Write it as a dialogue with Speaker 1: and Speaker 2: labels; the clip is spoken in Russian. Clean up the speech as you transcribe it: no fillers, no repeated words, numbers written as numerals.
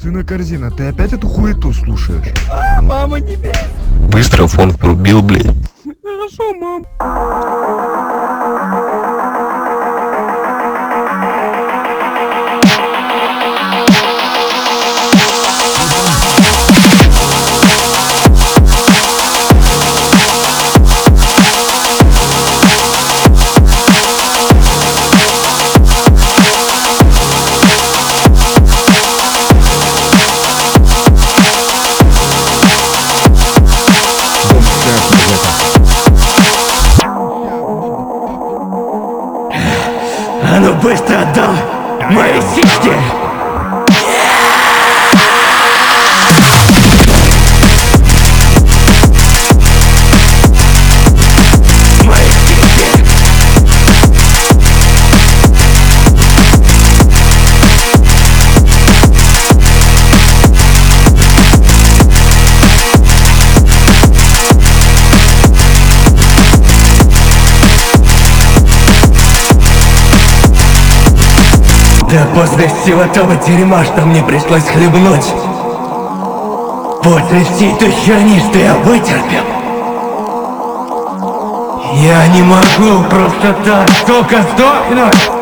Speaker 1: Сына Корзина, ты опять эту хуету слушаешь?
Speaker 2: Мама, не бей.
Speaker 3: Быстро фон врубил, блядь.
Speaker 2: Хорошо, мам.
Speaker 4: А ну быстро отдам мои сиськи! Мои сиськи! Да после всего того дерьма, что мне пришлось хлебнуть, после всей той херни, что я вытерпел, я не могу просто так, сука, сдохнуть!